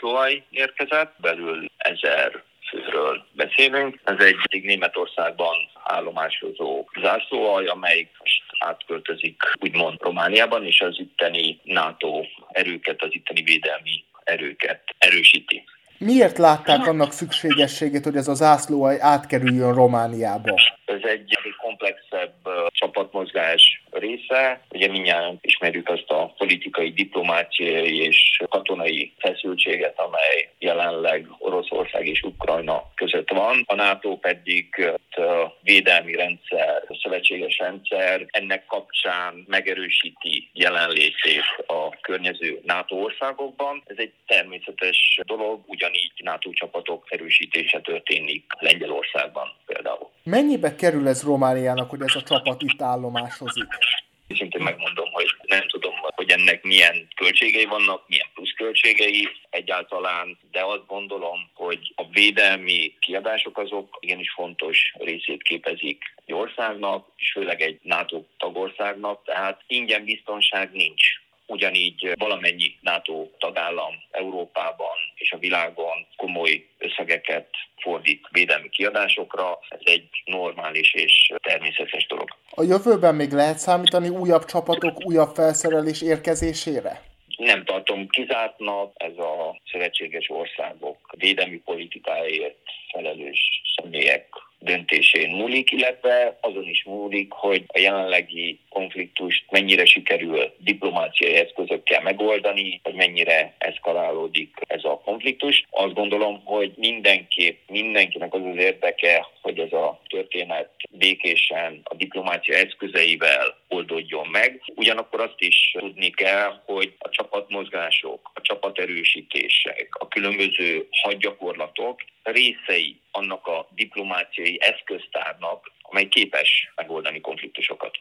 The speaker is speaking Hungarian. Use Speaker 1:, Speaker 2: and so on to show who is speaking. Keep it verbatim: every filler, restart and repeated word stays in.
Speaker 1: zászlóalj érkezett, belül ezer főről beszélünk. Ez egy Németországban állomásozó zászlóalj, amely most átköltözik úgymond Romániában, és az itteni NATO erőket, az itteni védelmi erőket erősíti.
Speaker 2: Miért látták annak szükségességét, hogy ez a zászlóalj átkerüljön Romániába?
Speaker 1: Ez egy komplexebb csapatmozgás része. Ugye mindjárt ismerjük azt a politikai, diplomáciai és katonai feszültséget, amely jelenleg Oroszország és Ukrajna között van. A NATO pedig a védelmi rendszer, a szövetséges rendszer ennek kapcsán megerősíti jelenlétét a környező NATO országokban. Ez egy természetes dolog, ugyanígy NATO csapatok erősítése történik Lengyelországban például.
Speaker 2: Mennyibe kerül ez Romániának, hogy ez a csapat itt állomásozik?
Speaker 1: Szintén megmondom, hogy nem tudom, hogy ennek milyen költségei vannak, milyen pluszköltségei egyáltalán, de azt gondolom, hogy a védelmi kiadások azok igenis fontos részét képezik egy országnak, és főleg egy NATO tagországnak, tehát ingyen biztonság nincs. Ugyanígy valamennyi NATO tagállam Európában és a világon komoly összegeket fordít védelmi kiadásokra. Ez egy normális és természetes dolog.
Speaker 2: A jövőben még lehet számítani újabb csapatok, újabb felszerelés érkezésére?
Speaker 1: Nem tartom kizártnak, ez a szövetséges országok védelmi politikáért felelős személyek döntésén múlik, illetve azon is múlik, hogy a jelenlegi konfliktust mennyire sikerül diplomáciai eszközökkel megoldani, vagy mennyire eszkalálódik ez a konfliktus. Azt gondolom, hogy mindenképp mindenkinek az az érdeke, hogy ez a történet békésen a diplomácia eszközeivel oldódjon meg. Ugyanakkor azt is tudni kell, hogy a csapatmozgások, a csapaterősítések, a különböző hadgyakorlatok részei annak a diplomáciai eszköztárnak, amely képes megoldani konfliktusokat.